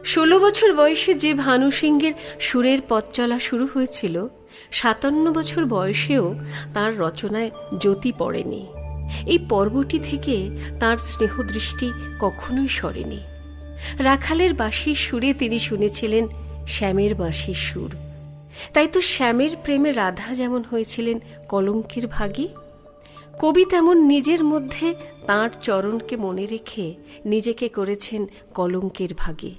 16 বছর বয়সে যে ভানু সিংহের সুরের পথ চলা শুরু হয়েছিল, 57 বছর বয়সেও তাঁর রচনায় জ্যোতি পড়েনি। এই পর্বটি থেকে তাঁর স্নেহদৃষ্টি কখনোই সরেনি। রাখালের বাঁশির সুরে তিনি শুনেছিলেন শ্যামের বাঁশির সুর। তাই তো শ্যামের প্রেমে রাধা যেমন হয়েছিলেন কলঙ্কের ভাগী, কবি তেমন নিজের মধ্যে তাঁর চরণকে মনে রেখে নিজেকে করেছেন কলঙ্কের ভাগী।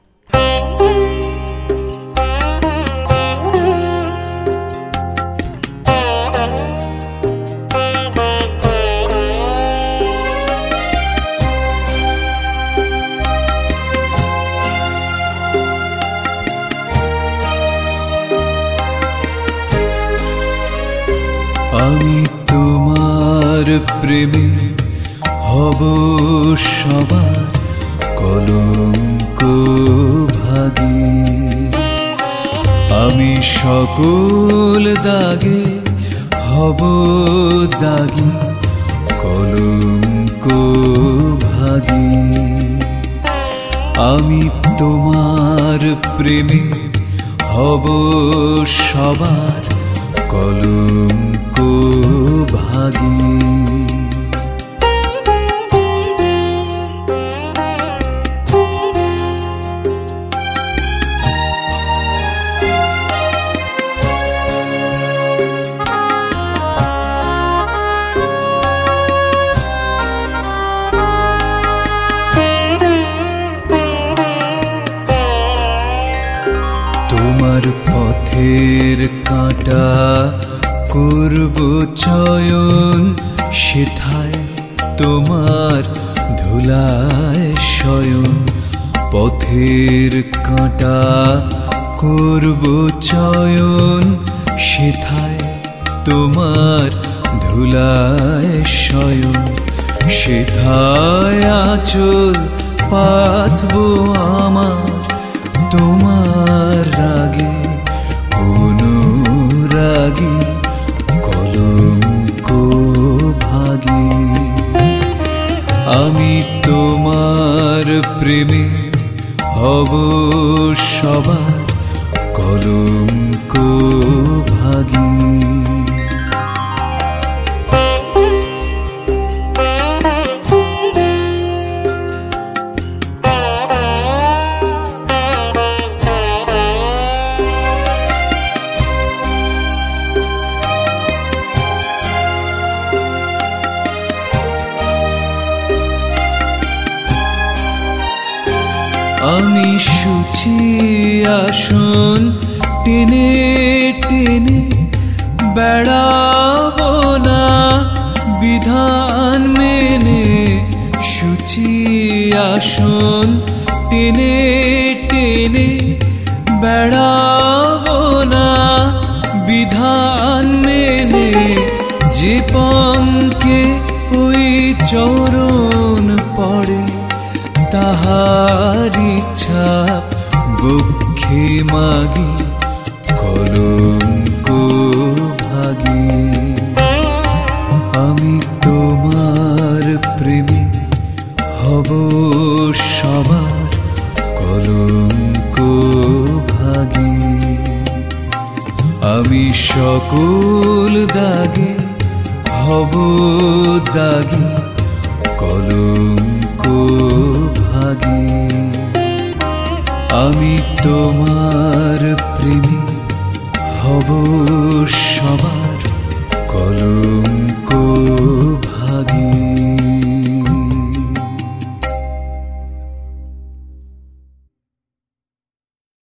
আমি তোমার প্রেমে হব সবার কলঙ্ক ভাগী, আমি সকল দাগে হব দাগী কলঙ্ক ভাগী। আমি তোমার প্রেমে হব সবার কলঙ্ক ভাগী। তোমার পথের কাঁটা করব চয়ন, সেথায় তোমার ধুলায় শয়ন। পথের কাঁটা করব চয়ন, সেথায় তোমার ধুলায় শয়ন। সেথায় আঁচল পাতব আমার তোমার রাগে অনুরাগী কলঙ্ক ভাগী। আমি তোমার প্রেমে হব সবার কলঙ্ক ভাগী। আমি সূচি আসন টেনে টেনে বেড়াবো না বিধান মেনে। সূচি আসন টেনে টেনে বেড়াবো না বিধান মেনে। যে পঙ্কে ওই চরণ পড়ে তাহার ইচ্ছা বক্ষে মাগি কলঙ্ক ভাগী। আমি তোমার প্রেমে হব সবার কলঙ্ক ভাগী। আমি সকল দাগে হব দাগী কলঙ্ক ভাগী। আমি তোমার প্রেমে হব